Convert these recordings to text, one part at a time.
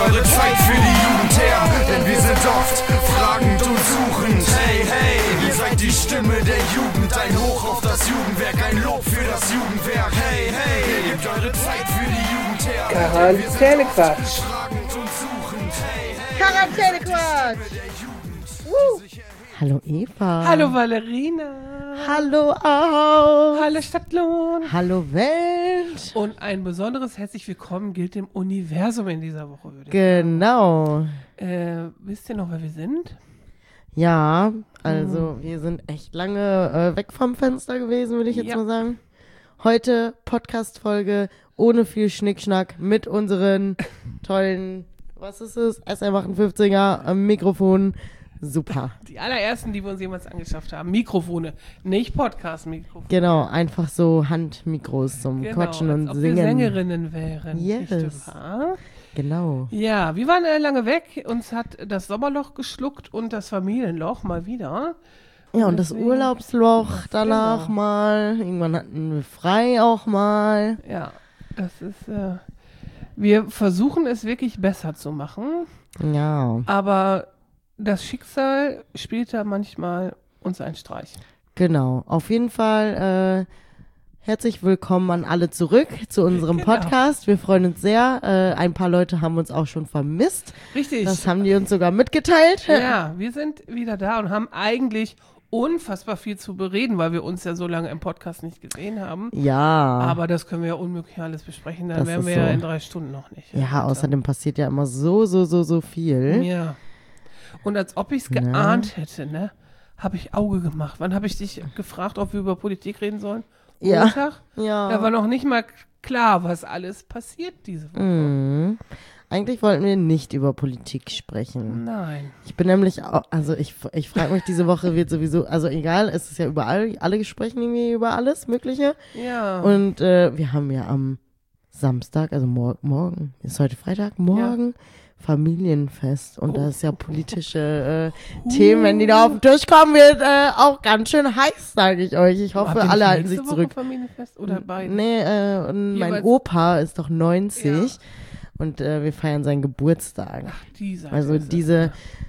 eure Zeit für die Jugend her, denn wir sind oft fragend und suchend. Hey, hey, ihr seid die Stimme der Jugend, ein Hoch auf das Jugendwerk, ein Lob für das Jugendwerk. Hey, hey, ihr gebt eure Zeit für die Jugend her, denn wir sind oft fragend und suchend. Hey, hey, Quarantänequatsch! Hallo Eva. Hallo Valerina. Hallo auch. Hallo Stadtlohn. Hallo Welt. Und ein besonderes herzlich willkommen gilt dem Universum in dieser Woche, würde ich Genau. sagen. Wisst ihr noch, wer wir sind? Ja, also wir sind echt lange weg vom Fenster gewesen, würde ich jetzt mal sagen. Heute Podcast-Folge ohne viel Schnickschnack mit unseren tollen, was ist es, SM58er am Mikrofon. Super. Die allerersten, die wir uns jemals angeschafft haben. Mikrofone, nicht Podcast-Mikrofone. Genau, einfach so Handmikros zum Quatschen und als ob Singen. wir Sängerinnen wären. Yes. Richtig wahr? Genau. Ja, wir waren lange weg. Uns hat das Sommerloch geschluckt und das Familienloch mal wieder. Ja, und das deswegen- Urlaubsloch danach genau. mal. Irgendwann hatten wir frei auch mal. Ja, das ist, wir versuchen es wirklich besser zu machen, Ja, aber das Schicksal spielt da manchmal uns einen Streich. genau. Auf jeden Fall herzlich willkommen an alle zurück zu unserem Genau. Podcast. Wir freuen uns sehr. Ein paar Leute haben uns auch schon vermisst. Richtig. Das haben die uns sogar mitgeteilt. Ja, wir sind wieder da und haben eigentlich unfassbar viel zu bereden, weil wir uns ja so lange im Podcast nicht gesehen haben. Ja. Aber das können wir ja unmöglich alles besprechen, dann Das wären ist wir ja so. in 3 Stunden noch nicht. Ja, außerdem passiert ja immer so viel. Ja. Und als ob ich es Ja. geahnt hätte, ne, habe ich Auge gemacht. Wann habe ich dich gefragt, ob wir über Politik reden sollen? Ja. Montag? Ja. Da war noch nicht mal klar, was alles passiert diese Woche. Mhm. Eigentlich wollten wir nicht über Politik sprechen. Nein. Ich bin nämlich auch, also ich frage mich, diese Woche wird sowieso, also egal, es ist ja überall, alle sprechen irgendwie über alles Mögliche. Ja. Und wir haben ja am Samstag, also morgen, ist heute Freitag, morgen Familienfest. Und da ist ja politische Themen, wenn die da auf den Tisch kommen, wird auch ganz schön heiß, sage ich euch. Ich hoffe, Habt ihr alle nicht halten nächste sich Woche zurück. Familienfest oder beide? Nee, und mein Jeweils- Opa ist doch 90 und wir feiern seinen Geburtstag. Dieser. Also diese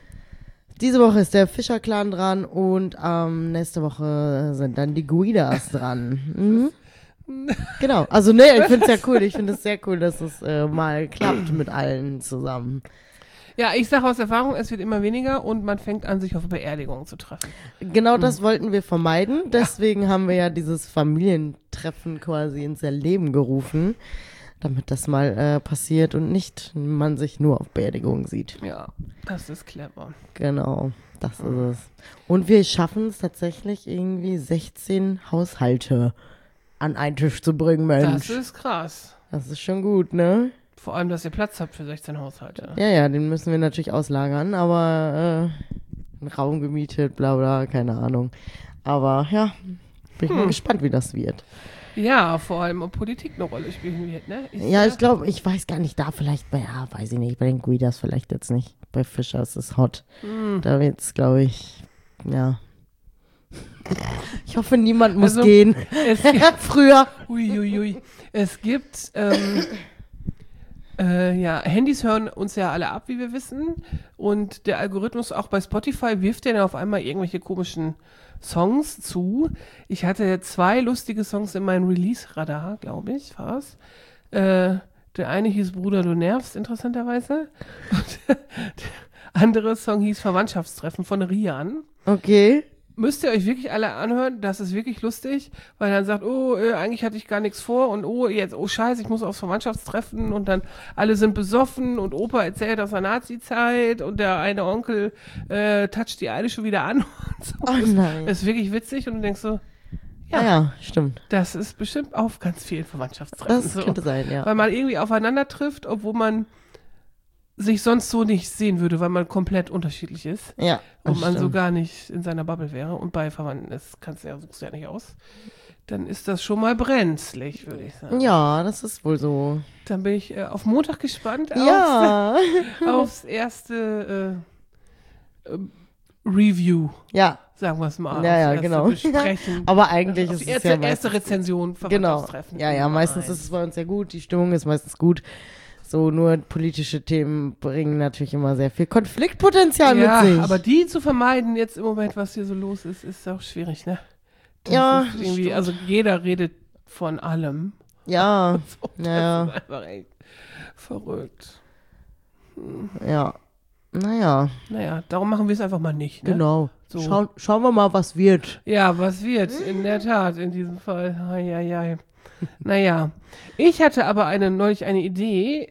Woche ist der Fischer-Clan dran und nächste Woche sind dann die Guidas dran. Mhm. Genau, also nee, ich finde es ja cool. Ich finde es sehr cool, dass es mal klappt mit allen zusammen. Ja, ich sage aus Erfahrung, es wird immer weniger und man fängt an, sich auf Beerdigungen zu treffen. Genau das wollten wir vermeiden. Deswegen haben wir ja dieses Familientreffen quasi ins Leben gerufen, damit das mal passiert und nicht man sich nur auf Beerdigungen sieht. Ja, das ist clever. Genau, das ist es. Und wir schaffen es tatsächlich irgendwie 16 Haushalte an einen Tisch zu bringen, Mensch. Das ist krass. Das ist schon gut, ne? Vor allem, dass ihr Platz habt für 16 Haushalte. Ja, den müssen wir natürlich auslagern, aber einen Raum gemietet, bla bla, keine Ahnung. Aber ja, bin ich mal gespannt, wie das wird. Ja, vor allem, ob Politik eine Rolle spielen wird, ne? Ja, ich glaube, ich weiß gar nicht, da vielleicht weiß ich nicht, bei den Guidas vielleicht jetzt nicht. Bei Fischer ist es hot. Da wird's, glaube ich, ja. Ich hoffe, niemand muss Also, gehen. Es Früher. Uiuiui. Es gibt, Handys hören uns ja alle ab, wie wir wissen. Und der Algorithmus auch bei Spotify wirft ja dann auf einmal irgendwelche komischen Songs zu. Ich hatte 2 lustige Songs in meinem Release-Radar, glaube ich, war's. Der eine hieß Bruder, du nervst, interessanterweise. Und der andere Song hieß Verwandtschaftstreffen von Rian. Okay. Müsst ihr euch wirklich alle anhören, das ist wirklich lustig, weil er dann sagt, eigentlich hatte ich gar nichts vor und scheiße, ich muss aufs Verwandtschaftstreffen und dann alle sind besoffen und Opa erzählt aus der Nazi-Zeit und der eine Onkel toucht die eine schon wieder an und so. Oh nein. Das ist wirklich witzig und du denkst so, Ja, stimmt. das ist bestimmt auf ganz vielen Verwandtschaftstreffen Das so. könnte sein, ja. Weil man irgendwie aufeinander trifft, obwohl man sich sonst so nicht sehen würde, weil man komplett unterschiedlich ist. Ja. Und man so stimmt. gar nicht in seiner Bubble wäre und bei Verwandten, das suchst du ja nicht aus, dann ist das schon mal brenzlig, würde ich sagen. Ja, das ist wohl so. Dann bin ich auf Montag gespannt Ja. aufs erste Review, Ja. sagen wir es mal. Ja, ja, aufs erste genau. Besprechen. Aber eigentlich Auf ist die es ja erste Rezension, Genau. Verwandtschaftstreffen. Ja, meistens ist es bei uns ja gut. Die Stimmung ist meistens gut. so nur politische Themen bringen natürlich immer sehr viel Konfliktpotenzial mit sich. Ja, aber die zu vermeiden jetzt im Moment, was hier so los ist, ist auch schwierig, ne? Das Ja, ist irgendwie, stimmt. also jeder redet von allem. Ja, So, ja. Das ist einfach echt verrückt. ja. Naja, Naja, darum machen wir es einfach mal nicht, ne? genau. So. Schauen wir mal, was wird. Ja, was wird? In der Tat, in diesem Fall. Eieiei. Naja, ich hatte aber neulich eine Idee,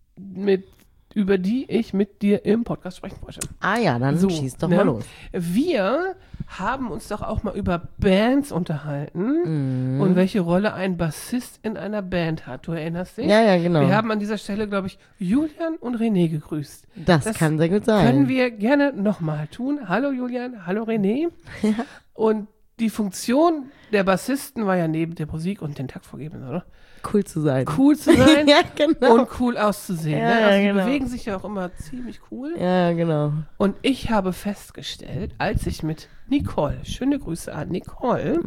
über die ich mit dir im Podcast sprechen wollte. Ah ja, dann So, schieß doch ne? mal los. Wir haben uns doch auch mal über Bands unterhalten und welche Rolle ein Bassist in einer Band hat. Du erinnerst dich? Ja, ja, genau. Wir haben an dieser Stelle, glaube ich, Julian und René gegrüßt. Das kann sehr gut sein. Können wir gerne nochmal tun. Hallo Julian, hallo René. Und die Funktion der Bassisten war ja neben der Musik und den Takt vorgeben, oder? Cool zu sein. Cool zu sein Ja, genau. und cool auszusehen. Ja, ne? ja, Also die genau. bewegen sich ja auch immer ziemlich cool. Ja, genau. Und ich habe festgestellt, als ich mit Nicole, schöne Grüße an Nicole,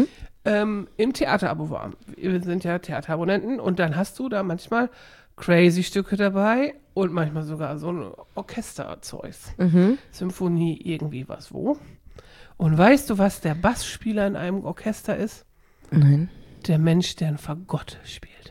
im Theaterabo war. Wir sind ja Theaterabonnenten und dann hast du da manchmal crazy Stücke dabei und manchmal sogar so ein Orchesterzeugs. Symphonie, irgendwie was, wo. Und weißt du, was der Bassspieler in einem Orchester ist? Nein. Der Mensch, der ein Fagott spielt.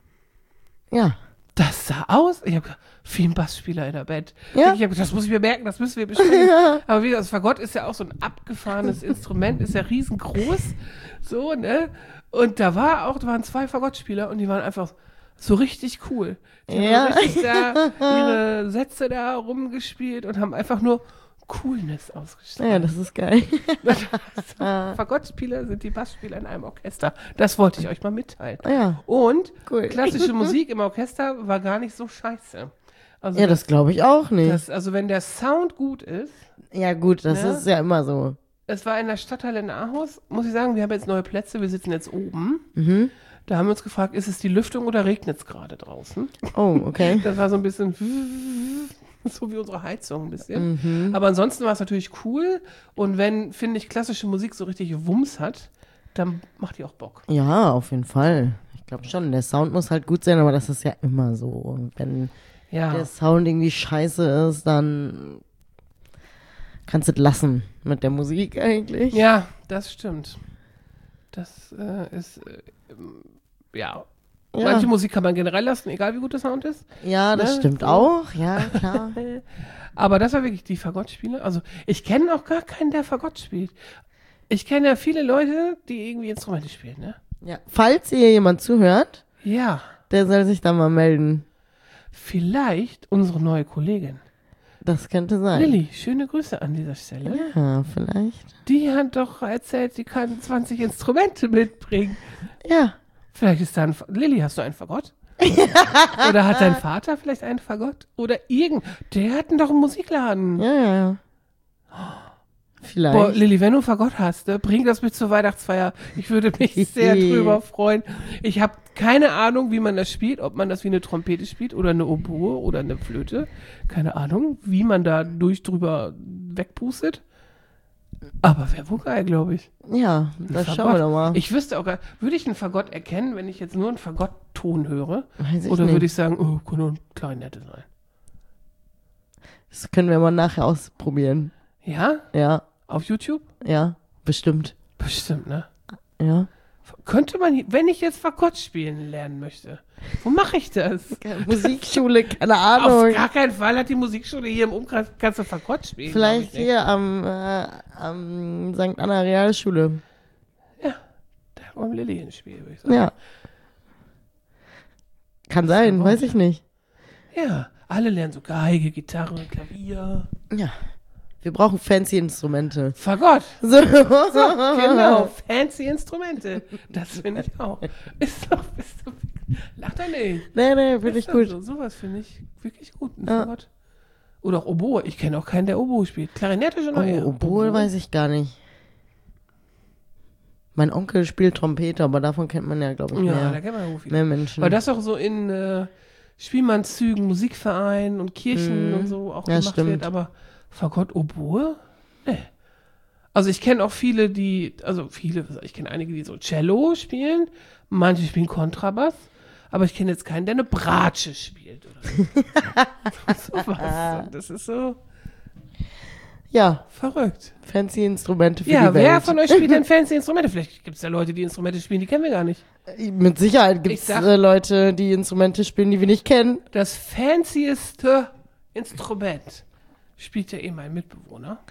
Ja. Das sah aus. Ich habe gesagt, wie ein Bassspieler in der Band. Ja. Ich habe das muss ich mir merken, das müssen wir besprechen. Aber wie das Fagott ist ja auch so ein abgefahrenes Instrument, ist ja riesengroß. So, ne? Und da waren 2 Fagottspieler und die waren einfach so richtig cool. Die Ja. haben richtig da ihre Sätze da rumgespielt und haben einfach nur Coolness ausgestrahlt. Ja, das ist geil. Fagottspieler sind die Bassspieler in einem Orchester. Das wollte ich euch mal mitteilen. Ja, Und cool. klassische Musik im Orchester war gar nicht so scheiße. Also Ja, das glaube ich auch nicht. also wenn der Sound gut ist, Ja, gut, das Ja. ist ja immer so. es war in der Stadthalle in Aarhus, muss ich sagen, wir haben jetzt neue Plätze, wir sitzen jetzt oben. Da haben wir uns gefragt, ist es die Lüftung oder regnet es gerade draußen? Oh, okay. Das war so ein bisschen so wie unsere Heizung ein bisschen. Aber ansonsten war es natürlich cool. Und wenn, finde ich, klassische Musik so richtig Wumms hat, dann macht die auch Bock. Ja, auf jeden Fall. Ich glaube schon, der Sound muss halt gut sein, aber das ist ja immer so. Und wenn Ja. der Sound irgendwie scheiße ist, dann kannst du es lassen mit der Musik eigentlich. Ja, das stimmt. Das ist, ja. Ja. Manche Musik kann man generell lassen, egal wie gut der Sound ist. Ja, das Ne? stimmt So. auch. Ja, klar. Aber das war wirklich die Fagottspieler. Also ich kenne auch gar keinen, der Fagott spielt. Ich kenne ja viele Leute, die irgendwie Instrumente spielen, ne? Ja. Falls ihr jemand zuhört, Ja, der soll sich da mal melden. vielleicht unsere neue Kollegin. Das könnte sein. Lilly, schöne Grüße an dieser Stelle. Ja, vielleicht. Die hat doch erzählt, sie kann 20 Instrumente mitbringen. Ja. Vielleicht ist da ein... Lilly, hast du einen Fagott? Oder hat dein Vater vielleicht einen Fagott? Oder der hat doch einen Musikladen. Ja, ja, ja. Vielleicht. Boah, Lilly, wenn du Fagott hast, ne, bring das mit zur Weihnachtsfeier. Ich würde mich sehr drüber freuen. Ich habe keine Ahnung, wie man das spielt, ob man das wie eine Trompete spielt oder eine Oboe oder eine Flöte. Keine Ahnung, wie man da drüber wegpustet. Aber wäre wohl geil, glaube ich. Ja, Ein das Fagott. schauen wir doch mal. Ich wüsste auch gar würde ich einen Fagott erkennen, wenn ich jetzt nur einen Fagottton höre? Weiß ich Oder nicht. würde ich sagen, oh, kann nur ein Klarinette sein? Das können wir mal nachher ausprobieren. Ja? Ja, Auf YouTube? ja, bestimmt. Bestimmt, ne? Ja. Könnte man, wenn ich jetzt Fagott spielen lernen möchte, wo mache ich das? Musikschule, keine Auf Ahnung. gar keinen Fall hat die Musikschule hier im Umkreis, kannst du Fagott spielen. Vielleicht glaub ich hier am St. Anna Realschule. nicht. Ja, da haben Lilly ins Spiel, würde ich sagen. Ja. Kann sein, Fagott. weiß ich nicht. Ja, alle lernen so Geige, Gitarre, Klavier. Ja. Wir brauchen fancy Instrumente. Fagott, So. genau, fancy Instrumente. Das finde ich auch. Bist du, lach doch nicht. Nee, finde ich Ist doch gut. So, sowas finde ich wirklich gut. Ein Ja. Fagott. Oder auch Oboe. Ich kenne auch keinen, der Oboe spielt. Klarinette schon noch eher. Oh, Oboe weiß ich gar nicht. Mein Onkel spielt Trompete, aber davon kennt man ja, glaube ich, Ja, da mehr, kennt man ja viele. mehr Menschen. Weil das auch so in Spielmannszügen, Musikvereinen und Kirchen und so auch Ja, gemacht stimmt. wird. Aber Fagott, Oboe? Nee. Also ich kenne auch viele, ich kenne einige, die so Cello spielen. Manche spielen Kontrabass. Aber ich kenne jetzt keinen, der eine Bratsche spielt oder so. Sowas. Und das ist so Ja, verrückt. fancy Instrumente für Ja, die Welt. wer von euch spielt denn fancy Instrumente? Vielleicht gibt es ja Leute, die Instrumente spielen, die kennen wir gar nicht. Mit Sicherheit gibt Ich es sag- Leute, die Instrumente spielen, die wir nicht kennen. Das fancieste Instrument spielt ja eh mein Mitbewohner.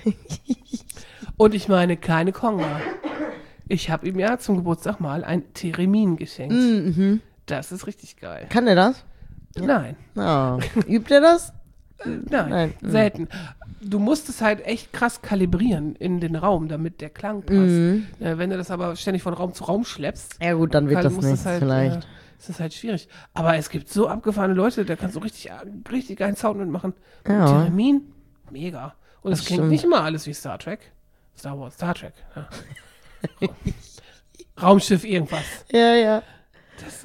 Und ich meine keine Conga. Ich habe ihm ja zum Geburtstag mal ein Theremin geschenkt. Das ist richtig geil. Kann der das? Nein, Oh. Übt er das? nein, Nein. selten. Du musst es halt echt krass kalibrieren in den Raum, damit der Klang passt. Wenn du das aber ständig von Raum zu Raum schleppst, Ja gut, dann wird Karl, das muss nichts halt, vielleicht. ist das halt schwierig. Aber es gibt so abgefahrene Leute, da kannst du richtig geilen Sound mitmachen. Ja. Und Theremin, mega. Und es Das klingt stimmt. nicht immer alles wie Star Trek. Star Wars, Star Trek. Ja. Raumschiff, irgendwas. Ja. Das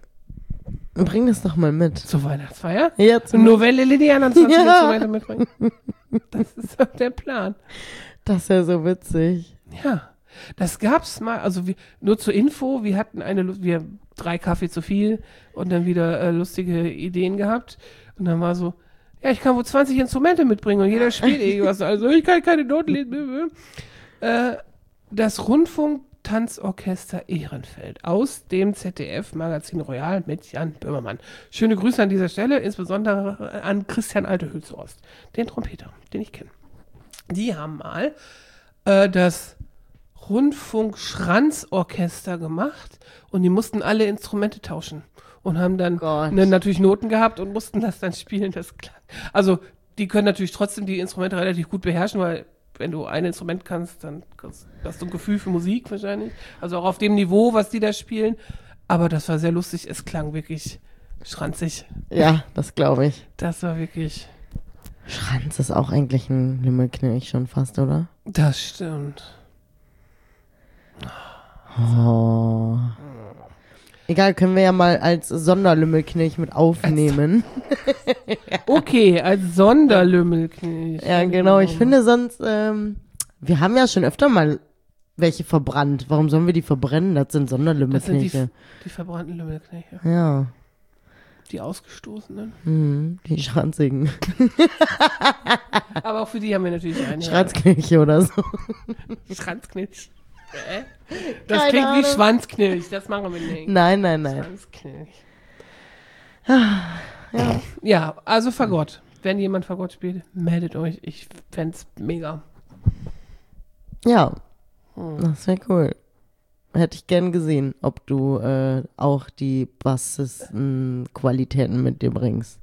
Bring das doch mal mit. zur Weihnachtsfeier. Jetzt. Novelle Liliana 20 Ja. Instrumente mitbringen. Das ist doch der Plan. Das ist ja so witzig. Ja, das gab's mal, also nur zur Info, wir hatten wir 3 Kaffee zu viel und dann wieder lustige Ideen gehabt und dann war so, ja, ich kann wohl 20 Instrumente mitbringen und jeder spielt irgendwas, also ich kann keine Noten lesen. Das Rundfunk-Tanzorchester Ehrenfeld aus dem ZDF-Magazin Royal mit Jan Böhmermann. Schöne Grüße an dieser Stelle, insbesondere an Christian Altehülshorst, den Trompeter, den ich kenne. Die haben mal das Rundfunk-Schranzorchester gemacht und die mussten alle Instrumente tauschen und haben dann Gott. natürlich Noten gehabt und mussten das dann spielen. Das klang. Also die können natürlich trotzdem die Instrumente relativ gut beherrschen, weil wenn du ein Instrument kannst, dann hast du ein Gefühl für Musik wahrscheinlich. Also auch auf dem Niveau, was die da spielen. Aber das war sehr lustig. Es klang wirklich schranzig. Ja, das glaube ich. Das war wirklich... Schranz ist auch eigentlich ein Lümmelknilch schon fast, oder? Das stimmt. Oh. Egal, können wir ja mal als Sonderlümmelknilch mit aufnehmen. Okay, als Sonderlümmelknilch. Ja, genau. Ich finde sonst, wir haben ja schon öfter mal welche verbrannt. Warum sollen wir die verbrennen? Das sind Das sind Sonderlümmelknilche. die verbrannten Lümmelknechte. Ja, Die Ausgestoßenen. die Schranzigen. Aber auch für die haben wir natürlich einen. Schranzknilche oder so. Schranzknilch. Das Keine klingt wie Ahnung. Schwanzknilch. Das machen wir nicht. Nein. Schwanzknilch. Ja, also Fagott. Wenn jemand Fagott spielt, meldet euch. Ich fänd's mega. Ja, das wäre cool. Hätte ich gern gesehen, ob du auch die Bassisten-Qualitäten mit dir bringst.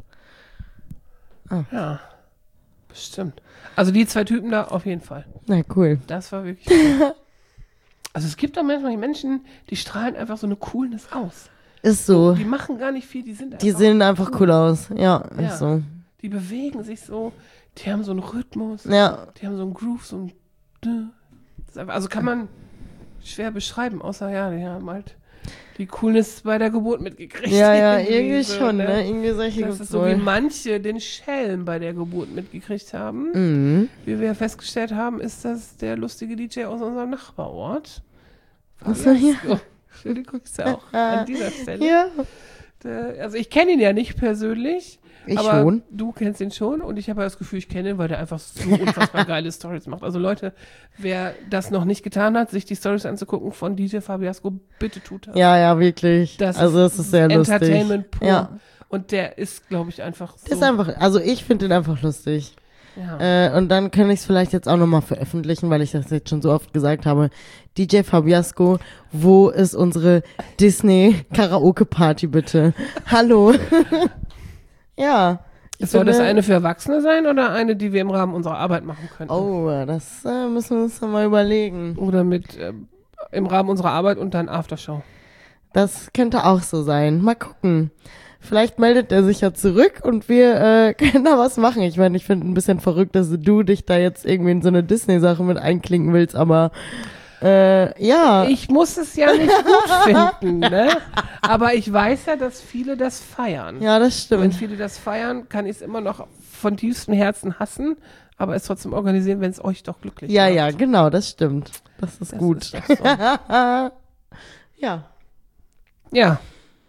Ja, bestimmt. Also die 2 Typen da auf jeden Fall. Na, cool. Das war wirklich cool. Also es gibt auch manchmal die Menschen, die strahlen einfach so eine Coolness aus. Ist so. Die machen gar nicht viel, die sind Die sehen einfach cool aus. Ja, Ja. ist so. Die bewegen sich so, die haben so einen Rhythmus, Ja, die haben so einen Groove, so ein... Das ist einfach, also kann man schwer beschreiben, außer ja, die haben halt die Coolness bei der Geburt mitgekriegt. ja, irgendwie so, schon, ne? Irgendwie solche Das ist so, wie manche den Schelm bei der Geburt mitgekriegt haben. Mhm. Wie wir festgestellt haben, ist das der lustige DJ aus unserem Nachbarort. Achso, ja. Schöne Grüße auch an dieser Stelle. Ja, Also ich kenne ihn ja nicht persönlich. ich aber schon. du kennst ihn schon und ich habe ja das Gefühl, ich kenne ihn, weil der einfach so unfassbar geile Stories macht. Also Leute, wer das noch nicht getan hat, sich die Stories anzugucken von DJ Fabiasco, bitte tut das. Ja, wirklich. Das Also es ist sehr lustig. Entertainment pur. Ja. Und der ist, glaube ich, einfach so. Das ist einfach, also ich finde den einfach lustig. ja. Und dann kann ich es vielleicht jetzt auch nochmal veröffentlichen, weil ich das jetzt schon so oft gesagt habe. DJ Fabiasco, wo ist unsere Disney-Karaoke-Party bitte? Hallo. Ja. ich Soll das finde- eine für Erwachsene sein oder eine, die wir im Rahmen unserer Arbeit machen können? Oh, das müssen wir uns noch mal überlegen. Oder im Rahmen unserer Arbeit und dann Aftershow. Das könnte auch so sein. Mal gucken. Vielleicht meldet er sich ja zurück und wir können da was machen. Ich meine, ich finde ein bisschen verrückt, dass du dich da jetzt irgendwie in so eine Disney-Sache mit einklinken willst, aber ja. Ich muss es ja nicht gut finden, ne? Aber ich weiß ja, dass viele das feiern. Ja, das Wenn stimmt. viele das feiern, kann ich es immer noch von tiefstem Herzen hassen, aber es trotzdem organisieren, wenn es euch doch glücklich Ja, macht. ja, genau, das stimmt. Das ist Das gut. ist doch so. Ja. Ja.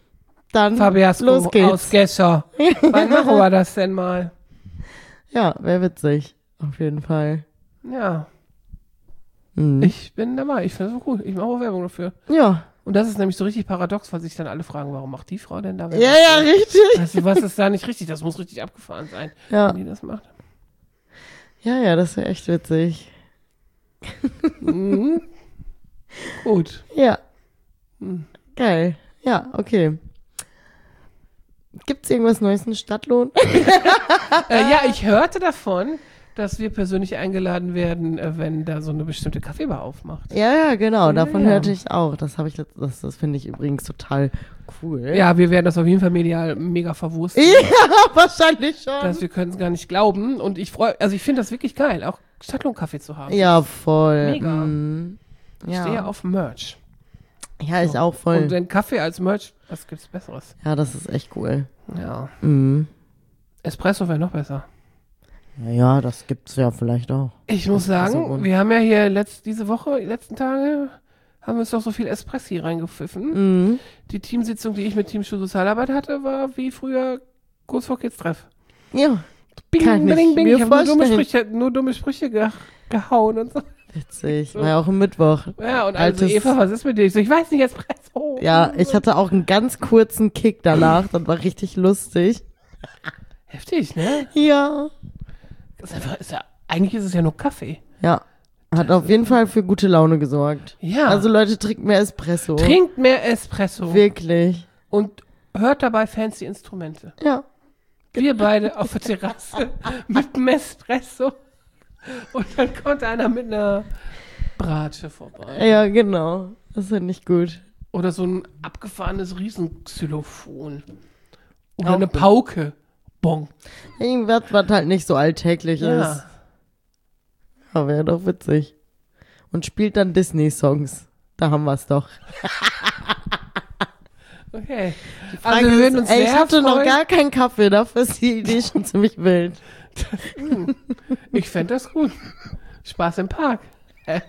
Dann Fabiasco los geht's. aus Gescher. Wann machen wir das denn mal? Ja, wäre witzig. Auf jeden Fall. Ja, Mhm. ich bin dabei. Ich finde das so cool. Ich mache auch Werbung dafür. Ja. Und das ist nämlich so richtig paradox, weil sich dann alle fragen, warum macht die Frau denn da Werbung? Ja, ja, richtig. Also, was ist da nicht richtig? Das muss richtig abgefahren sein, Ja, wenn die das macht. ja, das wäre echt witzig. Mhm. Gut. Ja. Hm. Geil. Ja, okay. Gibt's irgendwas Neues in Stadtlohn? Ja, ich hörte davon, dass wir persönlich eingeladen werden, wenn da so eine bestimmte Kaffeebar aufmacht. Ja, ja, genau. Davon Ja. hörte ich auch. Das habe ich das finde ich übrigens total cool. Ja, wir werden das auf jeden Fall medial mega verwursten. Ja, wahrscheinlich schon. Wir können es gar nicht glauben. Und ich finde das wirklich geil, auch Stadtlohn-Kaffee zu haben. Ja, voll. Mega. Mhm. Ich stehe auf Merch. Ja, ich auch Und voll. wenn Kaffee als Merch, was gibt's Besseres? Ja, das ist echt cool. Ja. Mhm. Espresso wäre noch besser. Ja, das gibt's ja vielleicht auch. Ich muss sagen, und- wir haben ja hier diese Woche, die letzten Tage, haben wir uns doch so viel Espressi reingepfiffen. Mhm. Die Teamsitzung, die ich mit Team Schulsozialarbeit hatte, war wie früher kurz vor Kids-Treff. Ja, Bing, Kann ich bing, bing. mir Ich habe vorstellen. nur dumme Sprüche gehauen und so. witzig. War ja auch im Mittwoch. Ja, und also Altes- Eva, was ist mit dir? Ich so, ich weiß nicht, Espresso. Ja, ich hatte auch einen ganz kurzen Kick danach. Das war richtig lustig. Heftig, ne? Ja. Das ist ja, eigentlich ist es ja nur Kaffee. Ja. Hat auf jeden Fall für gute Laune gesorgt. Ja. Also Leute, trinkt mehr Espresso. Trinkt mehr Espresso Wirklich. und hört dabei fancy Instrumente. Ja. Wir beide auf der Terrasse mit einem Espresso. Und dann kommt einer mit einer Bratsche vorbei. Ja, genau. Das finde ich gut. Oder so ein abgefahrenes Riesenxylophon. Oder Auch eine gut. Pauke. Bong. Irgendwas, was halt nicht so alltäglich ist. Ja. Aber wäre doch witzig. Und spielt dann Disney-Songs. Da haben wir es doch. Okay. Frage Also wir würden uns ey, ich sehr hatte noch freuen. gar keinen Kaffee. Dafür ist die Idee schon ziemlich wild. Ich fände das gut. Spaß im Park. Hä?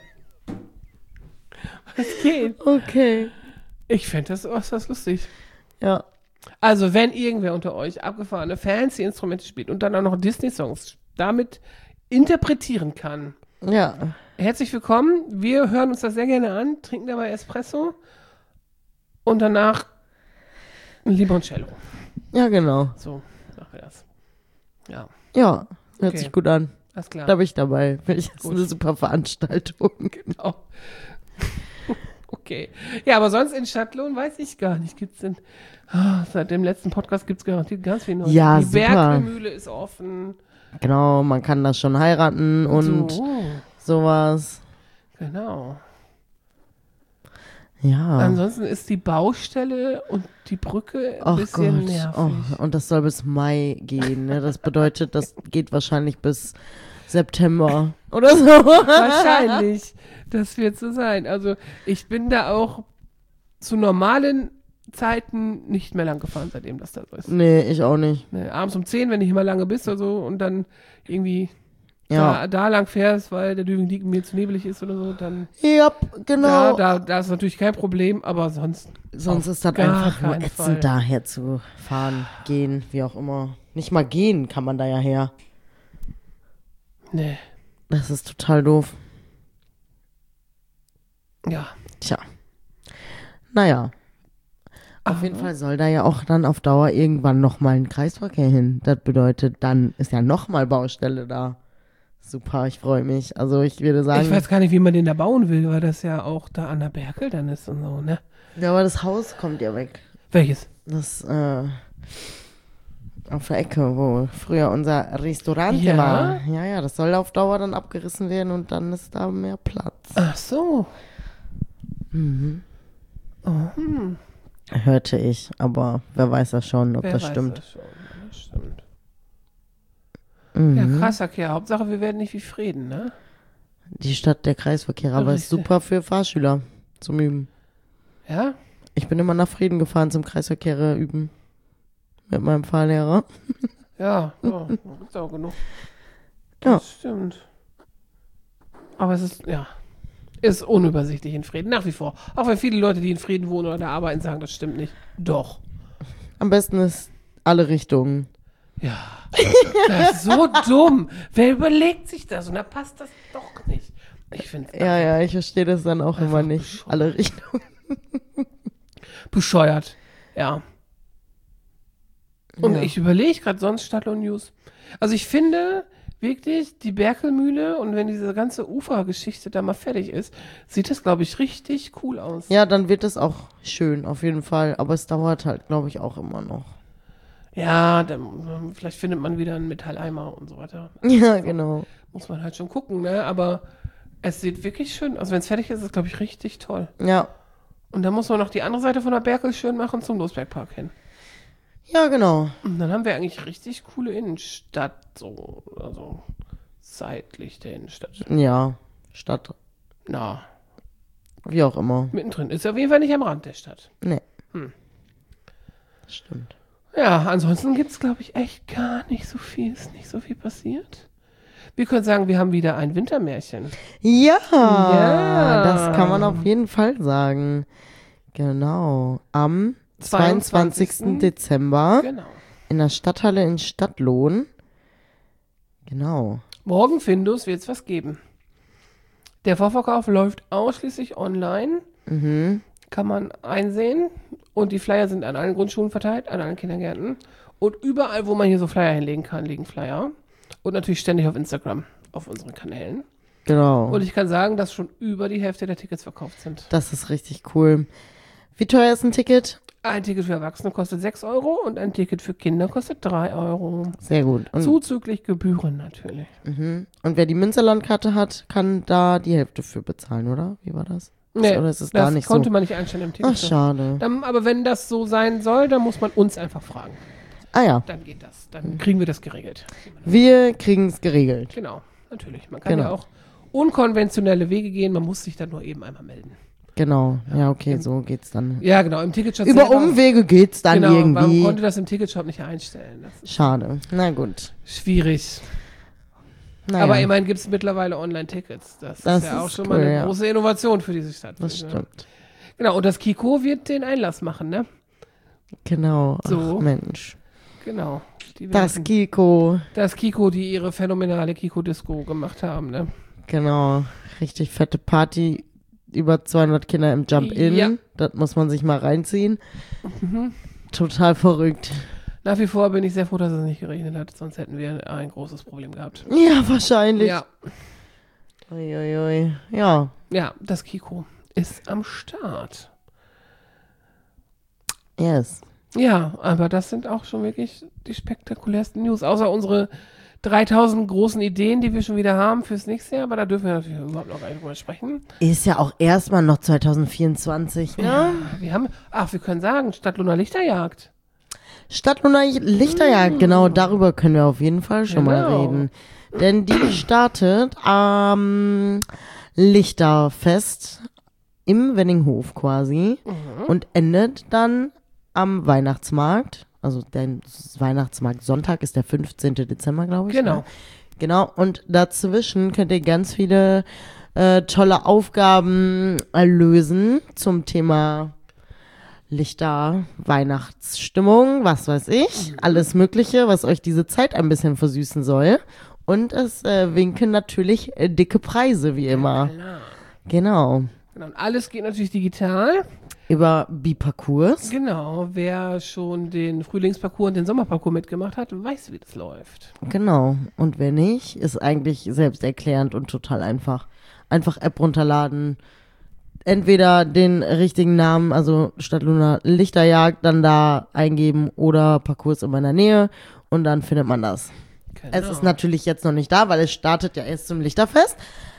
Was geht? Okay. Ich fände das lustig. Ja. Also, wenn irgendwer unter euch abgefahrene fancy Instrumente spielt und dann auch noch Disney-Songs damit interpretieren kann, Ja. herzlich willkommen. Wir hören uns das sehr gerne an, trinken dabei Espresso und danach ein Limoncello. Ja, genau. So, machen wir das. Ja, Ja. Hört Okay. sich gut an. alles klar. Da bin ich dabei. Finde ich jetzt Gut. eine super Veranstaltung. Genau. Okay. Ja, aber sonst in Stadtlohn weiß ich gar nicht. Gibt's denn? Seit dem letzten Podcast gibt es garantiert ganz viel Neues. Ja, Die super. Bergmühle ist offen. Genau, man kann das schon heiraten und so, sowas. genau. Ja. Ansonsten ist die Baustelle und die Brücke ein Ach bisschen Gott. nervig. Oh, und das soll bis Mai gehen. Ne? Das bedeutet, das geht wahrscheinlich bis September oder so. Wahrscheinlich. Das wird so sein. Also ich bin da auch zu normalen Zeiten nicht mehr lang gefahren, seitdem das da so ist. Nee, ich auch nicht. Ne, abends um 10, wenn du hier mal lange bist oder so und dann irgendwie Ja. da lang fährst, weil der Düving mir zu nebelig ist oder so, dann Ja, genau. da ist natürlich kein Problem, aber sonst Sonst auf ist das gar einfach nur keinen ätzend, Fall. daher zu fahren, gehen, wie auch immer. Nicht mal gehen kann man da ja her. Nee. Das ist total doof. Ja. Tja. Naja. Auf jeden Fall soll da ja auch dann auf Dauer irgendwann nochmal ein Kreisverkehr hin. Das bedeutet, dann ist ja nochmal Baustelle da. Super, ich freue mich. Also ich würde sagen, Ich weiß gar nicht, wie man den da bauen will, weil das ja auch da an der Berkel dann ist und so, ne? ja, aber das Haus kommt ja weg. Welches? Das, auf der Ecke, wo früher unser Restaurant Ja? war. Ja, ja, das soll auf Dauer dann abgerissen werden und dann ist da mehr Platz. Ach so. Hörte ich, aber wer weiß das schon, ob Wer das weiß stimmt. Das schon. Das stimmt. Mhm. Ja, Kreisverkehr. Hauptsache, wir werden nicht wie Frieden, ne? Die Stadt der Kreisverkehre, aber ist Richtig. super für Fahrschüler zum Üben. Ja? Ich bin immer nach Frieden gefahren zum Kreisverkehre üben. Mit meinem Fahrlehrer. Ja, ja. Gibt's auch genug. Ja. Das stimmt. Aber es ist unübersichtlich in Frieden, nach wie vor. Auch wenn viele Leute, die in Frieden wohnen oder da arbeiten, sagen, das stimmt nicht. Doch. Am besten ist alle Richtungen. Ja, das ist so dumm. Wer überlegt sich das? Und da passt das doch nicht. Ich finde Ja, ich verstehe das dann auch immer nicht. bescheuert. Alle Richtungen. Bescheuert. Ja. Und Ja. ich überlege gerade sonst Stadtlohn News. Also ich finde wirklich die Berkelmühle und wenn diese ganze Ufergeschichte da mal fertig ist, sieht das, glaube ich, richtig cool aus. Ja, dann wird es auch schön, auf jeden Fall. Aber es dauert halt, glaube ich, auch immer noch. Ja, dann, vielleicht findet man wieder einen Metalleimer und so weiter. Ja, genau. Muss man halt schon gucken, ne? Aber es sieht wirklich schön aus. Wenn es fertig ist, ist es, glaube ich, richtig toll. Ja. Und dann muss man noch die andere Seite von der Berkel schön machen zum Losbergpark hin. Ja, genau. Und dann haben wir eigentlich richtig coole Innenstadt, so, also seitlich der Innenstadt. Ja. Stadt. Na, Wie auch immer. mittendrin. Ist auf jeden Fall nicht am Rand der Stadt. Nee. Hm. Das stimmt. Ja, ansonsten gibt es, glaube ich, echt gar nicht so viel. Ist nicht so viel passiert. Wir können sagen, wir haben wieder ein Wintermärchen. Ja, Ja. das kann man auf jeden Fall sagen. Genau. Am 22. Dezember Genau. in der Stadthalle in Stadtlohn. Genau. Morgen, Findus, wird es was geben. Der Vorverkauf läuft ausschließlich online. Mhm. Kann man einsehen. Und die Flyer sind an allen Grundschulen verteilt, an allen Kindergärten. Und überall, wo man hier so Flyer hinlegen kann, liegen Flyer. Und natürlich ständig auf Instagram, auf unseren Kanälen. Genau. Und ich kann sagen, dass schon über die Hälfte der Tickets verkauft sind. Das ist richtig cool. Wie teuer ist ein Ticket? Ein Ticket für Erwachsene kostet 6 Euro und ein Ticket für Kinder kostet 3 Euro. Sehr gut. Und, Zuzüglich Gebühren natürlich. und wer die Münsterlandkarte hat, kann da die Hälfte für bezahlen, oder? Wie war das? Nee, Oder ist es das gar nicht konnte so? man nicht einstellen im Ticket. Ach, schade. Dann, aber wenn das so sein soll, dann muss man uns einfach fragen. Ah ja, Dann geht das. Dann kriegen wir das geregelt. wir kriegen es geregelt. Genau, natürlich. Man kann Genau. ja auch unkonventionelle Wege gehen, man muss sich dann nur eben einmal melden. Genau. Ja, okay, so geht's dann. Ja, genau, im Ticketshop Über selber- Umwege geht's dann genau, man irgendwie. konnte das im Ticketshop nicht einstellen. Das ist Schade. Na gut. schwierig. Naja, Aber immerhin gibt es mittlerweile Online-Tickets. Das Das ist ja auch ist schon cool, mal eine ja. große Innovation für diese Stadt. das Ja. stimmt. Genau, und das Kiko wird den Einlass machen, ne? Genau. So. Ach, Mensch. Genau. Die Das werden- Kiko. das Kiko, die ihre phänomenale Kiko-Disco gemacht haben, ne? Genau. Richtig fette Party. Über 200 Kinder im Jump-In. Ja. Das muss man sich mal reinziehen. Total verrückt. Nach wie vor bin ich sehr froh, dass es nicht geregnet hat, sonst hätten wir ein großes Problem gehabt. Ja, wahrscheinlich. Ja, Uiuiui. Ja. ja, das Kiko ist am Start. Yes. Ja, aber das sind auch schon wirklich die spektakulärsten News, außer unsere 3000 großen Ideen, die wir schon wieder haben fürs nächste Jahr, aber da dürfen wir natürlich überhaupt noch gar nicht drüber sprechen. Ist ja auch erstmal noch 2024, ne? Ja, wir können sagen, Stadtlohner Lichterjagd. Stadtlohner Lichterjagd, genau, darüber können wir auf jeden Fall schon mal Genau. reden. Denn die startet am Lichterfest im Wenninghof quasi und endet dann am Weihnachtsmarkt. Also der Weihnachtsmarkt Sonntag ist der 15. Dezember, glaube ich. Genau. Ne? Genau, und dazwischen könnt ihr ganz viele tolle Aufgaben lösen zum Thema Lichter, Weihnachtsstimmung, was weiß ich, alles Mögliche, was euch diese Zeit ein bisschen versüßen soll. Und es winken natürlich dicke Preise, wie immer. Klar. Genau. Genau. Und alles geht natürlich digital. Über Biparcours. Genau. Wer schon den Frühlingsparcours und den Sommerparcours mitgemacht hat, weiß, wie das läuft. Genau. Und wenn nicht, ist eigentlich selbsterklärend und total einfach. Einfach App runterladen. Entweder den richtigen Namen, also Stadtlohner Lichterjagd, dann da eingeben oder Parcours in meiner Nähe und dann findet man das. Genau. Es ist natürlich jetzt noch nicht da, weil es startet ja erst zum Lichterfest.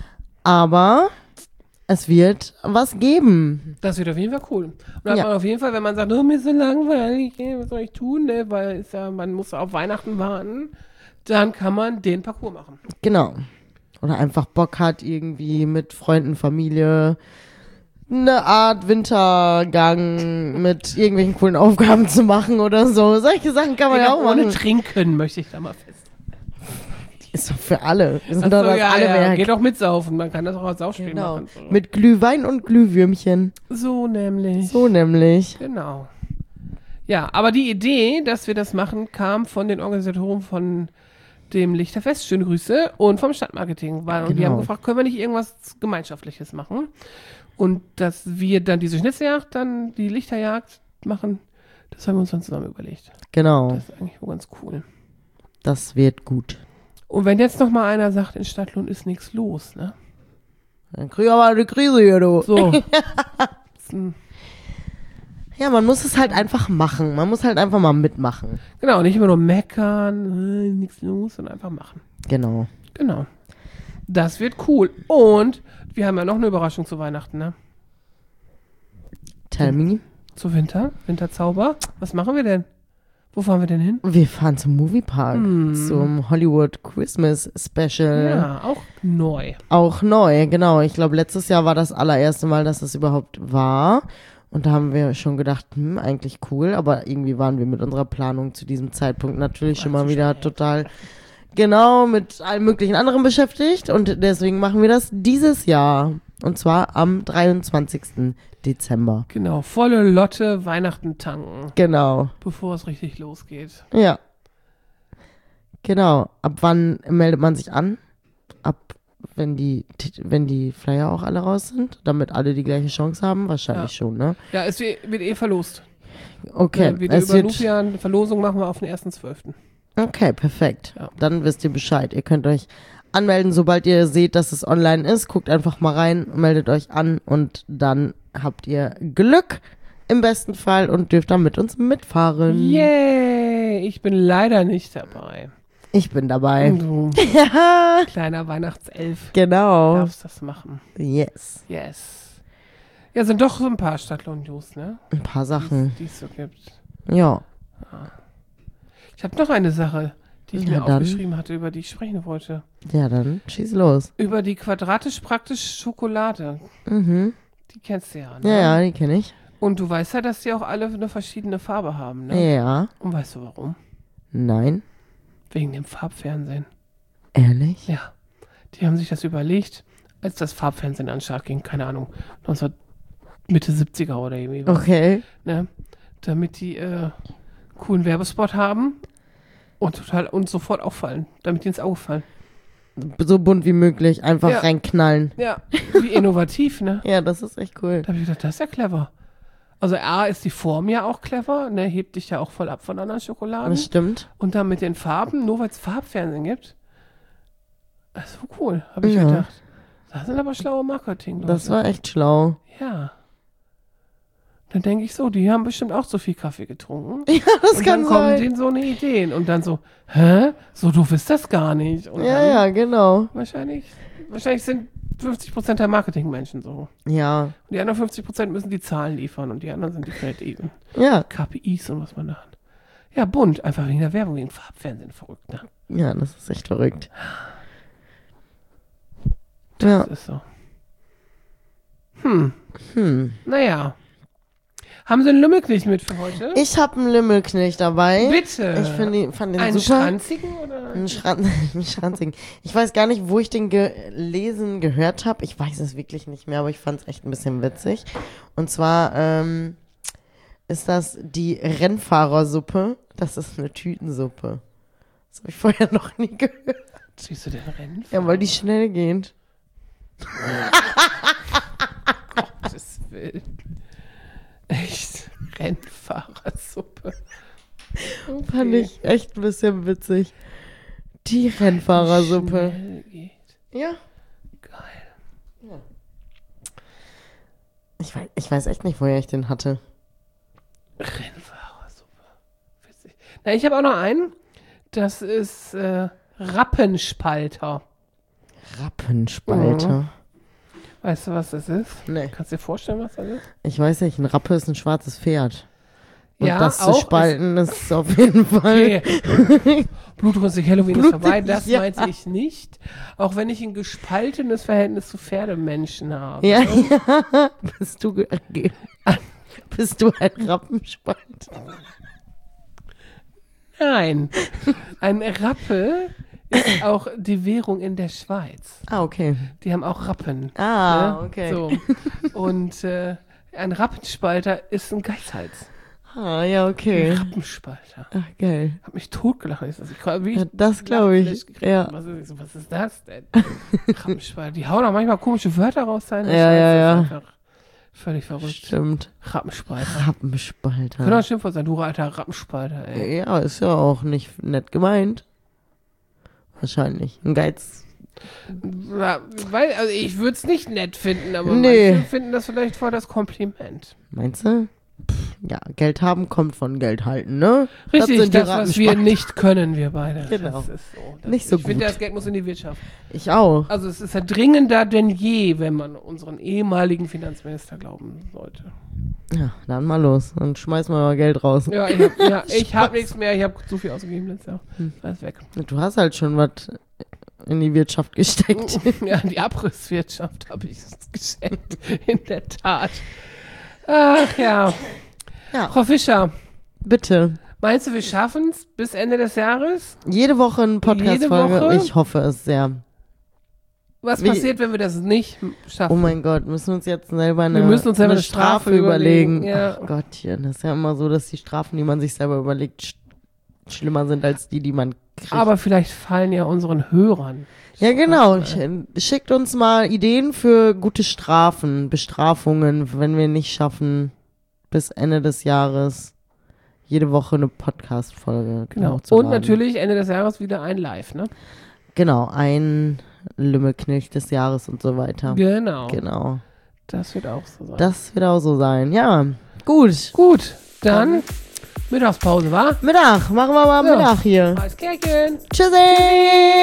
Aber es wird was geben. Das wird auf jeden Fall cool. Und dann Ja. hat man auf jeden Fall, wenn man sagt, oh, mir ist so langweilig, was soll ich tun, ne? Weil ist ja, man muss auf Weihnachten warten, dann kann man den Parcours machen. Genau. Oder einfach Bock hat, irgendwie mit Freunden, Familie eine Art Wintergang mit irgendwelchen coolen Aufgaben zu machen oder so. Solche Sachen kann man ja auch ohne machen. Trinken möchte ich da mal fest. Ist doch für alle. Wir sind Ach doch so, das ja, alle ja. Werk. Geht auch mitsaufen, man kann das auch als Saufspiel Genau. machen. So. Mit Glühwein und Glühwürmchen. So nämlich. So nämlich. Genau. Ja, aber die Idee, dass wir das machen, kam von den Organisatoren von dem Lichterfest, schöne Grüße, und vom Stadtmarketing. Und die haben gefragt, können wir nicht irgendwas Gemeinschaftliches machen? Und dass wir dann diese Schnitzeljagd, dann die Lichterjagd machen, das haben wir uns dann zusammen überlegt. Genau. Das ist eigentlich wohl ganz cool. Das wird gut. Und wenn jetzt noch mal einer sagt, in Stadtlohn ist nichts los, ne? Dann krieg ich aber eine Krise hier, du. So. Ja, man muss es halt einfach machen. Man muss halt einfach mal mitmachen. Genau, nicht immer nur meckern, nichts los, sondern einfach machen. Genau. Genau. Das wird cool. Und wir haben ja noch eine Überraschung zu Weihnachten, ne? Tell me. Zu Winterzauber. Was machen wir denn? Wo fahren wir denn hin? Wir fahren zum Moviepark. Zum Hollywood Christmas Special. Ja, auch neu. Auch neu, genau. Ich glaube, letztes Jahr war das allererste Mal, dass das überhaupt war. Und da haben wir schon gedacht, eigentlich cool. Aber irgendwie waren wir mit unserer Planung zu diesem Zeitpunkt natürlich schon mal wieder total genau mit allem möglichen anderen beschäftigt. Und deswegen machen wir das dieses Jahr. Und zwar am 23. Dezember. Genau, volle Lotte Weihnachten tanken. Genau. Bevor es richtig losgeht. Ja. Genau. Ab wann meldet man sich an? Wenn die Flyer auch alle raus sind? Damit alle die gleiche Chance haben? Wahrscheinlich schon, ne? Ja, es wird verlost. Okay. Wieder über Lufia eine Verlosung machen wir auf den 1.12. Okay, perfekt. Ja. Dann wisst ihr Bescheid. Ihr könnt euch anmelden, sobald ihr seht, dass es online ist. Guckt einfach mal rein, meldet euch an und dann habt ihr Glück im besten Fall und dürft dann mit uns mitfahren. Yay! Ich bin leider nicht dabei. Ich bin dabei. Du Ja, kleiner Weihnachtself genau. darfst das machen. Yes. Yes. Ja, sind doch so ein paar Stadtlohn-News, ne? Ein paar Sachen. Die es so gibt. Ja. Ich habe noch eine Sache, die ich Ja, mir dann. aufgeschrieben hatte, über die ich sprechen wollte. Ja, dann schieß los. Über die quadratisch-praktische Schokolade. Mhm. Die kennst du ja, ne? Ja, die kenne ich. Und du weißt ja, dass die auch alle eine verschiedene Farbe haben, ne? Ja. Und weißt du warum? Nein. Wegen dem Farbfernsehen. Ehrlich? Ja. Die haben sich das überlegt, als das Farbfernsehen an den Start ging, keine Ahnung, Mitte 70er oder irgendwie was, Okay. ne? Damit die coolen Werbespot haben und sofort auffallen, damit die ins Auge fallen. So bunt wie möglich. Einfach Ja. reinknallen. Ja, wie innovativ, ne? Ja, das ist echt cool. Da habe ich gedacht, das ist ja clever. Also A ist die Form ja auch clever, ne? Hebt dich ja auch voll ab von anderen Schokoladen. Das stimmt. Und dann mit den Farben, nur weil es Farbfernsehen gibt. Das ist so cool, habe ich Ja. gedacht. Das sind aber schlaue Marketing. Das war echt schlau. Ja. Dann denke ich so, die haben bestimmt auch so viel Kaffee getrunken. Ja, das Und kann dann kommen sein. denen so eine Ideen. Und dann so, hä? So doof ist das gar nicht. Und Ja, dann ja, genau. Wahrscheinlich sind 50% der Marketingmenschen so. Ja. Und die anderen 50% müssen die Zahlen liefern. Und die anderen sind die kreativen Ja. KPIs und was man da hat. Ja, bunt. Einfach wegen der Werbung, wegen Farbfernsehen. Verrückt, ne? Ja, das ist echt verrückt. Ja. Das ist so. Naja. Haben Sie einen Lümmelknecht mit für heute? Ich habe einen Lümmelknecht dabei. Bitte. Ich fand den einen super. schranzigen oder? Einen schranzigen. Ich weiß gar nicht, wo ich den gehört habe. Ich weiß es wirklich nicht mehr, aber ich fand es echt ein bisschen witzig. Und zwar ist das die Rennfahrersuppe. Das ist eine Tütensuppe. Das habe ich vorher noch nie gehört. Siehst du den Rennen? Ja, weil die schnell geht. Gottes Willen. Echt? Rennfahrersuppe. Okay. Fand ich echt ein bisschen witzig. Die Rennfahrersuppe. Schnell geht. Ja. Geil. Ich weiß echt nicht, woher ich den hatte. Rennfahrersuppe. Witzig. Na, ich habe auch noch einen. Das ist Rappenspalter. Rappenspalter. Weißt du, was das ist? Nee. Kannst du dir vorstellen, was das ist? Ich weiß nicht, ein Rappe ist ein schwarzes Pferd. Und Ja, das zu auch spalten ist auf jeden Fall. Okay. Blutrünstig Halloween ist vorbei, das ja. meinte ich nicht. Auch wenn ich ein gespaltenes Verhältnis zu Pferdemenschen habe. Ja, ja. Bist du ein Rappenspalter? Nein. Ein Rappe ist auch die Währung in der Schweiz. Ah, okay. Die haben auch Rappen. Ah, ne? okay. So. Und ein Rappenspalter ist ein Geizhals. Ah, ja, okay. Rappenspalter. Ach, geil. Hab mich totgelacht. Ja, das glaube ich. Ja. Was ist das denn? Rappenspalter. Die hauen auch manchmal komische Wörter raus. Ja. Das ist einfach völlig verrückt. Stimmt. Rappenspalter. Rappenspalter. Könnte auch ein Schimpfwort sein. Du alter Rappenspalter, ey. Ja, ist ja auch nicht nett gemeint. Wahrscheinlich. Ein Geiz. Also ich würde es nicht nett finden, aber Nee. manche finden das vielleicht voll das Kompliment. Meinst du? Ja, Geld haben kommt von Geld halten, ne? Richtig, sind die das, was wir Rattenspalter. nicht können, wir beide. Genau. Das ist so. Nicht so ich finde, gut. das Geld muss in die Wirtschaft. Ich auch. Also es ist ja dringender denn je, wenn man unseren ehemaligen Finanzminister glauben sollte. Ja, dann mal los. Dann schmeißen wir mal Geld raus. Ja, ich hab nichts mehr. Ich habe zu viel ausgegeben letztes Jahr. Alles weg. Du hast halt schon was in die Wirtschaft gesteckt. Ja, in die Abrisswirtschaft habe ich es geschenkt. In der Tat. Ach ja. Ja. Frau Fischer, Bitte. meinst du, wir schaffen es bis Ende des Jahres? Jede Woche eine Podcast-Folge. Woche? Ich hoffe es sehr. Was Wie- passiert, wenn wir das nicht schaffen? Oh mein Gott, müssen wir uns jetzt selber Wir müssen uns selber eine eine Strafe überlegen, ja. Ach Gottchen, das ist ja immer so, dass die Strafen, die man sich selber überlegt, schlimmer sind als die man kriegt. Aber vielleicht fallen ja unseren Hörern. Ja, genau. Schickt uns mal Ideen für gute Strafen, Bestrafungen, wenn wir nicht schaffen, bis Ende des Jahres jede Woche eine Podcast-Folge Genau. Und hochzuladen. natürlich Ende des Jahres wieder ein Live, ne? Genau, ein Lümmelknilch des Jahres und so weiter. Genau. Genau. Das wird auch so sein. Das wird auch so sein. Ja, gut. Gut, dann Mittagspause, wa? Mittag, machen wir mal Ja. Mittag hier. Als Kärchen. Tschüssi!